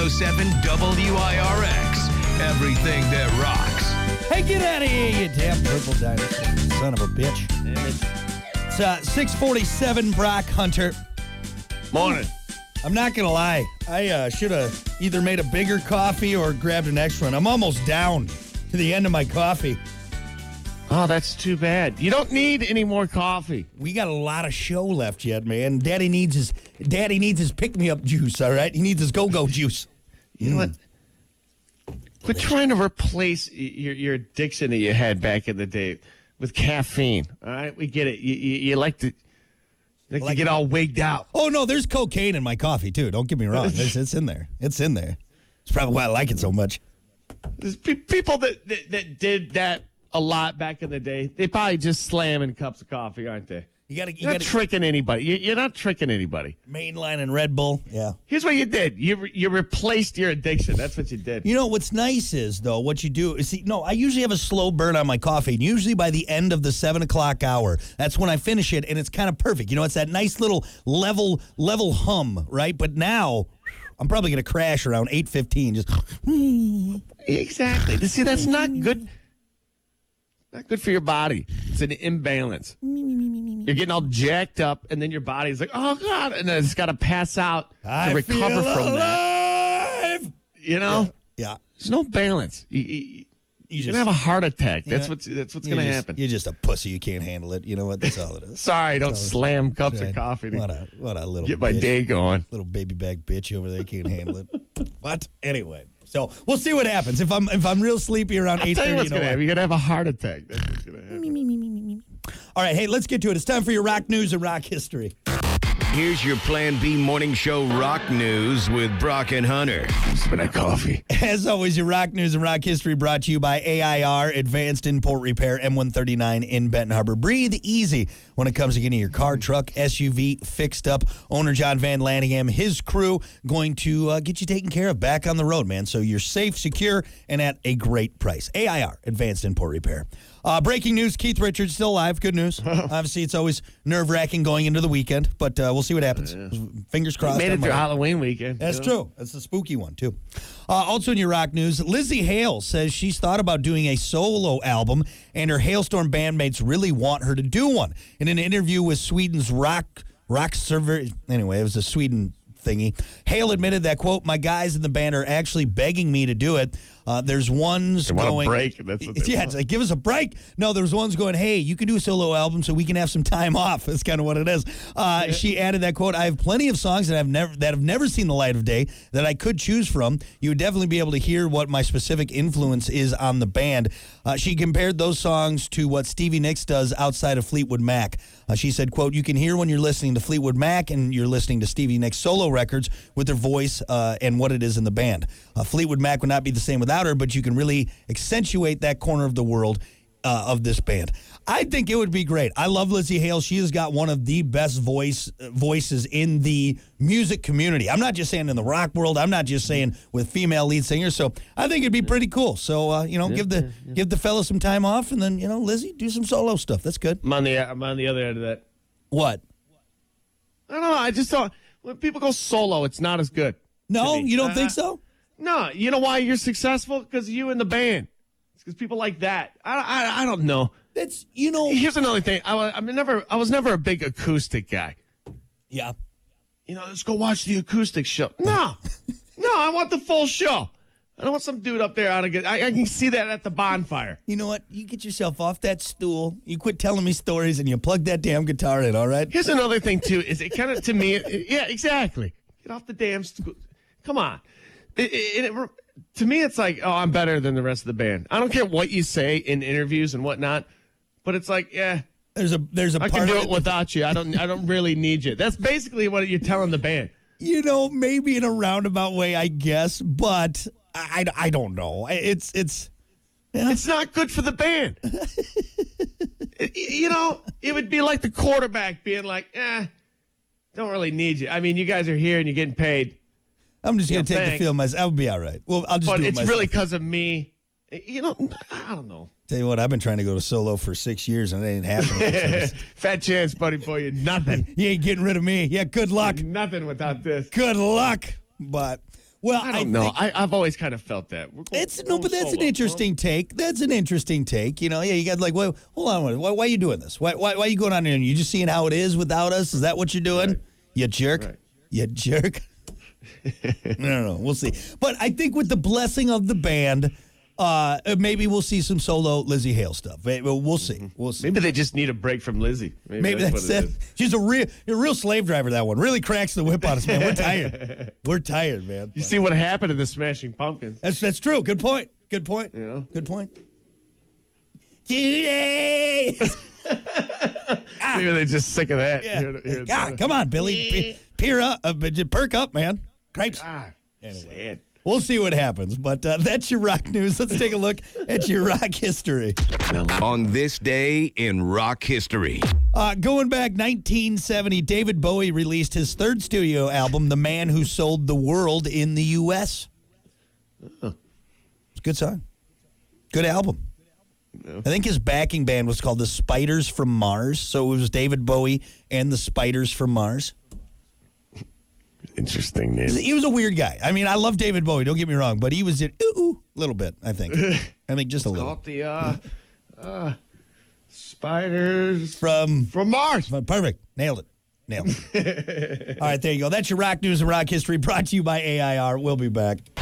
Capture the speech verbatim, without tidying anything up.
oh seven W I R X. Everything that rocks. Hey, get out of here, you damn purple dinosaur. Son of a bitch. It's uh, six forty-seven, Brock Hunter. Morning. I'm not going to lie. I uh, should have either made a bigger coffee or grabbed an extra one. I'm almost down to the end of my coffee. Oh, that's too bad. You don't need any more coffee. We got a lot of show left yet, man. Daddy needs his Daddy needs his pick-me-up juice, all right? He needs his go-go juice. You know what? Quit trying to replace your, your addiction that you had back in the day with caffeine, all right? We get it. You, you, you like to... Like, Like you get all wigged out. Oh, no, there's cocaine in my coffee, too. Don't get me wrong. It's, it's in there. It's in there. It's probably why I like it so much. There's pe- people that, that that did that a lot back in the day. They probably just slamming cups of coffee, aren't they? You got to you You're not got tricking anybody. You, you're not tricking anybody. mainline and Red Bull. Yeah. Here's what you did. You re- you replaced your addiction. That's what you did. You know, what's nice is, though, what you do is, see, no, I usually have a slow burn on my coffee, and usually by the end of the seven o'clock hour, that's when I finish it, and it's kind of perfect. You know, it's that nice little level level hum, right? But now, I'm probably going to crash around eight fifteen. Just Exactly. See, that's not good. Not good for your body. It's an imbalance. You're getting all jacked up, and then your body's like, oh, God, and then it's got to pass out I to recover feel from that. alive. You know? Yeah. There's no balance. You, you, You You're gonna have a heart attack. That's Yeah. what's that's what's You're gonna just- happen. You're just a pussy. You can't handle it. You know what? That's all it is. Sorry, don't slam cups Right. of coffee to What a what a little get my bitch. day going. Little baby bag bitch over there can't handle it. What? Anyway, so we'll see what happens. If I'm if I'm real sleepy around I'll eight tell thirty, you you what's know gonna what? happen. You're gonna have a heart attack. That's what's gonna happen. All right, hey, let's get to it. It's time for your rock news and rock history. Here's your Plan B morning show rock news with Brock and Hunter. Spit that coffee. As always, your rock news and rock history brought to you by A I R, Advanced Import Repair, M one thirty-nine in Benton Harbor. Breathe easy when it comes to getting your car, truck, S U V fixed up. Owner John Van Lanningham, his crew, going to uh, get you taken care of back on the road, man. So you're safe, secure, and at a great price. A I R, Advanced Import Repair. Uh, breaking news, Keith Richards still alive. Good news. Obviously, it's always nerve-wracking going into the weekend, but uh, we'll see what happens. Fingers crossed. Made it on through Monday. Halloween weekend. That's you know? true. That's the spooky one, too. Uh, also in your rock news, Lizzie Hale says she's thought about doing a solo album, and her Hailstorm bandmates really want her to do one. In an interview with Sweden's rock rock server, anyway, it was a Sweden thingy, Hale admitted that, quote, my guys in the band are actually begging me to do it. Uh, there's ones They want a going... break, that's what they yeah, want. it's like, give us a break. No, there's ones going, hey, you can do a solo album so we can have some time off. That's kind of what it is. Uh, yeah. She added that, quote, I have plenty of songs that I've never that have never seen the light of day that I could choose from. You would definitely be able to hear what my specific influence is on the band. Uh, she compared those songs to what Stevie Nicks does outside of Fleetwood Mac. Uh, she said, quote, you can hear when you're listening to Fleetwood Mac and you're listening to Stevie Nicks solo records with their voice uh, and what it is in the band. Uh, Fleetwood Mac would not be the same without her, but you can really accentuate that corner of the world uh, of this band. I think it would be great. I love Lizzie Hale. She has got one of the best voice uh, voices in the music community. I'm not just saying in the rock world. I'm not just saying with female lead singers. So I think it'd be pretty cool. So uh, you know, yeah, give the yeah, yeah. give the fella some time off, and then you know, Lizzie, do some solo stuff. That's good. I'm on the I'm on the other end of that. What? I don't know. I just don't. When people go solo, it's not as good. No, you don't uh, think so? No, you know why you're successful? Because you and the band. It's because people like that. I, I, I don't know. That's you know. Here's another thing. I was, I'm never. I was never a big acoustic guy. Yeah. You know, let's go watch the acoustic show. No, no, I want the full show. I don't want some dude up there out of good. I, I can see that at the bonfire. You know what? You get yourself off that stool. You quit telling me stories, and you plug that damn guitar in. All right. Here's another thing too. Is it kind of to me? It, yeah, exactly. Get off the damn stool. Come on. It, it, it, to me, it's like, oh, I'm better than the rest of the band. I don't care what you say in interviews and whatnot, but it's like, yeah, there's a there's a I part can do of it without you. I don't I don't really need you. That's basically what you're telling the band. You know, maybe in a roundabout way, I guess, but I, I, I don't know. It's it's yeah. It's not good for the band. it, you know, it would be like the quarterback being like, eh, don't really need you. I mean, you guys are here and you're getting paid. I'm just going to Yeah, take thanks. the field myself. I'll be all right. Well, I'll just But do it it's myself. really because of me. You know, I don't know. Tell you what, I've been trying to go to solo for six years and it ain't happening. Fat chance, buddy boy. You're nothing. You ain't getting rid of me. Yeah, good luck. You're nothing without this. Good luck. But Well, I don't I know. think- I, I've always kind of felt that. We're going- It's we're no, going but that's an solo. interesting take. That's an interesting take. You know, yeah, you got like, well, hold on, why, why are you doing this? Why, why, why are you going on there? And you just seeing how it is without us? Is that what you're doing? Right. You jerk. Right. You jerk. No, no, we'll see. But I think with the blessing of the band, uh, maybe we'll see some solo Lizzie Hale stuff. Maybe- We'll see. We'll see. Maybe they just need a break from Lizzie. Maybe, Maybe that's, that's what it. it is. She's a real, a real slave driver. That one really cracks the whip on us, man. We're tired. We're tired, man. You see what happened to the Smashing Pumpkins? That's that's true. Good point. Good point. You know? Good point. Today. Maybe they're just sick of that. Yeah. Here- here- God, come on, Billy. Pe- Peer up, uh, but perk up, man. Cripes. God, sad. We'll see what happens. But uh, that's your rock news. Let's take a look at your rock history. On this day in rock history. Uh, going back nineteen seventy, David Bowie released his third studio album, The Man Who Sold the World in the U S It's a good song. Good album. I think his backing band was called the Spiders from Mars. So it was David Bowie and the Spiders from Mars. Interesting name. He was a weird guy. I mean, I love David Bowie, don't get me wrong, but he was a ooh, little bit, I think. I think just a little. Called the uh, uh, Spiders From, from Mars. perfect. Nailed it. Nailed it. All right, there you go. That's your rock news and rock history brought to you by A I R. We'll be back.